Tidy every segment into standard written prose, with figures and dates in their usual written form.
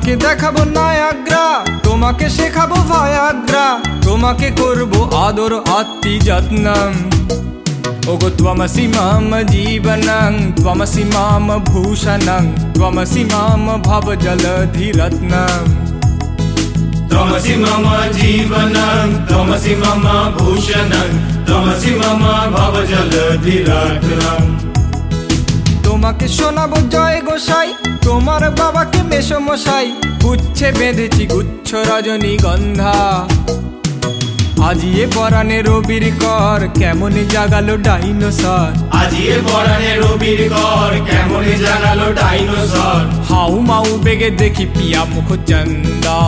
তোমাকে দেখাবো নায়াগ্রা, তোমাকে শেখাবো ভায়াগ্রা, তোমাকে করবো আদর আত্মি যত্নম। ওগো ত্বমসি মাম জীবনং, ত্বমসি মাম ভূষণং, ত্বমসি মাম ভবজলধিরত্নম। त्वमसि मम जीवनं, त्वमसि मम भूषणं, त्वमसि मम भवजलधिरत्नम्। তোমাকে শোনাবো জয় গোসাই, তোমার বাবাকে মেসমশাই, গুচ্ছে বেঁধেছি গুচ্ছ রজনীগন্ধা। আজিয়ে পরাণে রবির কর, কেমন জাগালো ডাইনোসর। আজিয়ে পরাণে রবির কর, কেমন জাগালো ডাইনোসর। হাউ মাউ বেগে দেখি পিয়া মুখচন্দা।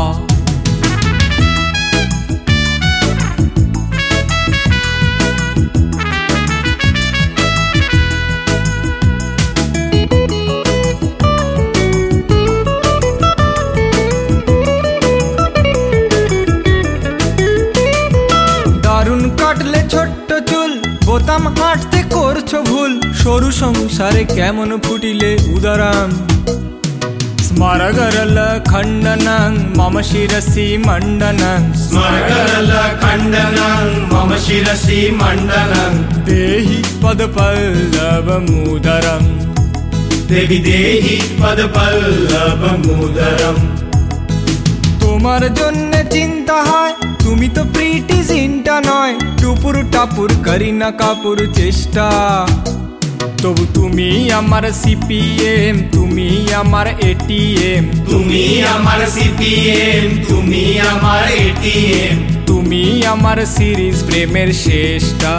দারুণ কাটলে ছোট্ট চুল, বোতাম হাঁটতে করছো ভুল, সরু সংসারে কেমন ফুটিলে উদারাম। স্মরগরল খণ্ডনং মম শিরসি মণ্ডনং, स्मरगरल खण्डनं मम शिरसि मण्डनं। দেহি পদপল্লবমুদরম। देवि देहि पदपल्लवमुदरम्। তোমার জন্য চিন্তা হয়, তুমি তো প্রিটি জিনটা নয়, টুপুর টাপুর করি না কাপুর চেষ্টা। তবু তুমি আমার সিপিএম, তুমি আমার এটিএম, তুমি আমার সিপিএম, তুমি আমার এটিএম। তুমি আমার সিরিজ প্রেমের শেষটা।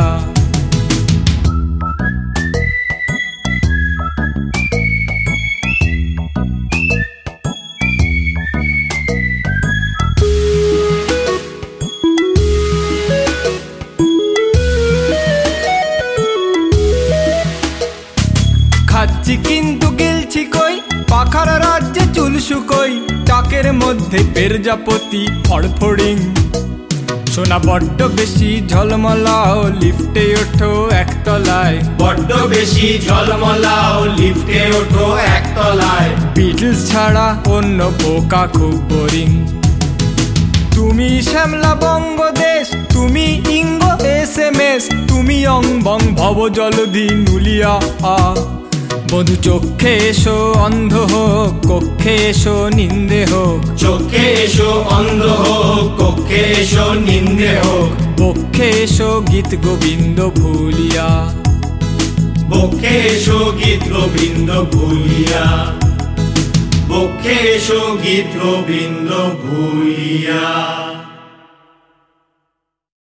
খাচ্ছি কিন্তু গিলছি কই, পাখার রাজ্যে চুল শুকোই, টাকের মধ্যে পেরজাপতি ফড়ফড়িং। সোনা বড্ড বেশি ঝলমলাও, লিফটে ওঠো একতলায়। বড্ড বেশি ঝলমলাও, লিফটে ওঠো একতলায়। বিটলস ছাড়া অন্য বোকা খুব বোরিং। তুমি শ্যামলা বঙ্গদেশ, তুমি ইঙ্গ SMS, তুমি অং বং ভব জলধি নুলিয়া আ। বধু চোখে এসো অন্ধ হোক, কক্ষে এসো নিন্দে হোক, চোখে এসো অন্ধ হোক, কক্ষে এসো নিন্দে হোক। বক্ষে এসো গীত গোবিন্দ ভুলিয়া। বক্ষে এসো গীত গোবিন্দ ভুলিয়া। বক্ষে এসো গীত গোবিন্দ ভুলিয়া।